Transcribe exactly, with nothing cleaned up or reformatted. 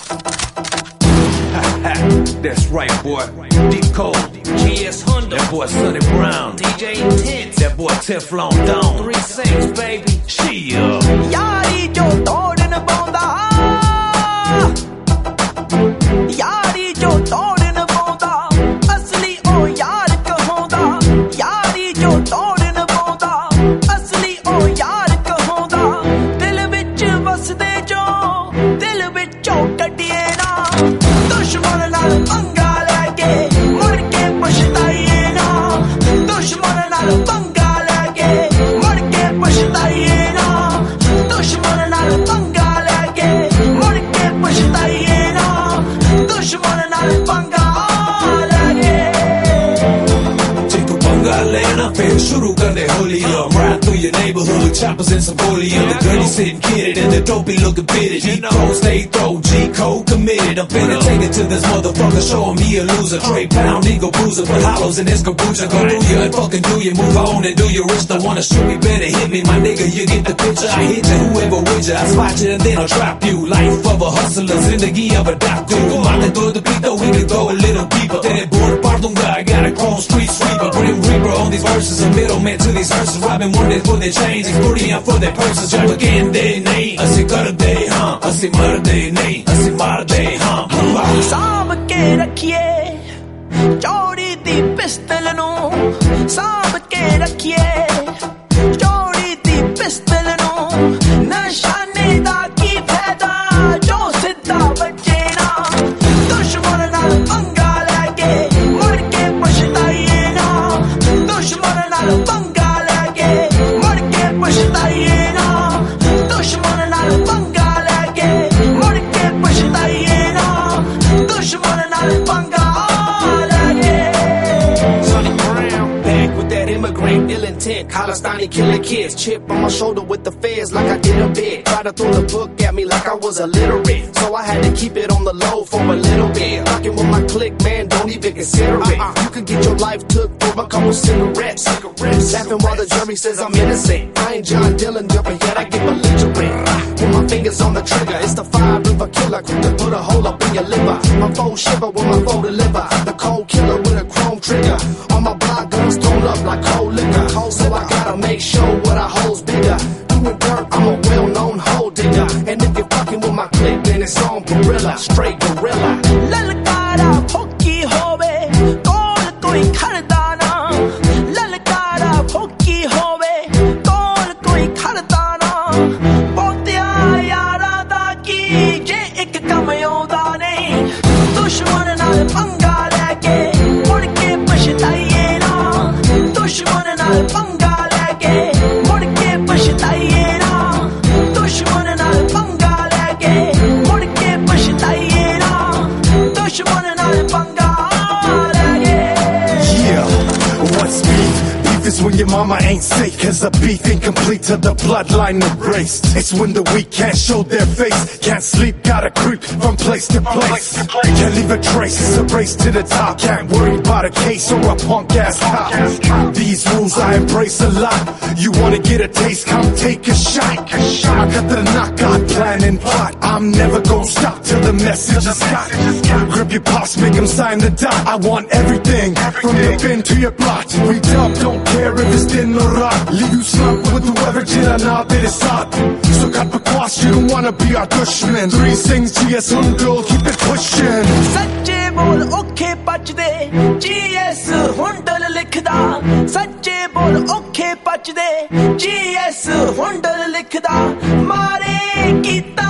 That's right, boy. D-Code, G S Honda, that boy Sonny Brown, D J Intense, that boy Teflon Don, three six, baby. She up. Yari jo tod na paunda, yari jo tod na paunda, asli o yaar kahonda, yari jo tod na paunda, asli o yaar kahonda, dil vich vasde jo, dil vichon kadiye na, dushman naal panga lege, mud ke pachhtaiye na, dushman naal panga lege, mud ke pachhtaiye na, dushman naal panga lege, mud ke pachhtaiye na, dushman naal panga lege. Take a panga lena, फिर शुरू कर दे Holi. I'm riding through your neighborhood, choppers and some folium. The girl sitting kidded and the dopey looking fitted. G-Code, stay throw, G-Code committed. I'm finna take it to this motherfucker, show him he a loser. Trey Pound, ego bruiser, put hollows in his caboose. Go do you and fucking do you, move on and do your wrist. Don't wanna shoot me, better hit me, my nigga, you get the picture. I hit you, whoever with you, I spot you and then I'll trap you. Life of a hustler, zindagi of a doctor. Come on, go to the beat though, we can go a little deeper. Tere board par dunga, I got a chrome street sweeper. Grim Reaper on these verses, a middleman to these hearses. Robbing one day for their chains, extorting for their purses. Jab again, they nahi, assi kar de, huh? Assi mar de, nahi, assi mar de, huh? Saab ke rakhiye, chori di pistol nu, saab ke rakhiye, chori di pistol nu, nishane da ki faida, jo sidda bache na, dushman naal panga lege, mud ke pachhtaiye na, dushman naal panga lege, mud ke pachhtaiye na, dushman naal panga lege, mud ke pachhtaiye na, dushman naal panga lege. Sonny Brown, back with that immigrant, ill intent, Khalistani killing kids, chip on my shoulder with the feds like I did a bit. Try to throw the book at me like I was illiterate, so I had to keep it on the low for a little bit. Rocking with my clique, man, don't even consider it. Uh-uh. You could get your life took for a couple cigarettes. Cigarettes. Laughing while the jury says I'm innocent. I ain't John Dillinger, but yet I get belligerent. With my fingers on the trigger, it's the five river killer, quick to put a hole up in your liver. My foe shiver when my foe deliver. The cold killer with a chrome trigger. All my blood guns thrown up like cold liquor. So I gotta make sure what I hold's bigger. Doing dirt, I'm a well-known hole digger. And if you're fucking with my clique, then it's on gorilla, straight gorilla. Lalkara phokki hove, kol koi kharda na. Lalkara phokki hove, kol koi kharda na. Potya yara da ki je ek kam aunda nahi. Dushman naal panga lege, mud ke pachhtaiye na. Dushman naal panga lege, mud ke pachhtaiye na. Dushman naal panga lege, mud ke pachhtaiye na. Dushman naal panga lege. Yeah, what's beef? Beef is when your mama ain't safe, cause the beef incomplete till the bloodline erased. It's when the weak can't show their face, can't sleep, gotta creep from place to place. Can't leave a trace, it's a race to the top. Can't worry about a case or a punk ass cop. These rules I embrace a lot. You wanna get a taste, come take a shot. I got the knockout plan and plot. I'm never gonna stop till the message is got. Grip your pops, make them sign the dot. I want everything, from your bin to your plot. We dump, don't care if it's din or rock. Leave you slumped with whoever jira na tere saath. So cut bakwas, you don't wanna be our dushman. Three things, G S Hundal, keep it pushing. Sache bol okhe pachde, G S Hundal likhda. Sache bol okhe pachde, G S Hundal likhda. Mare kita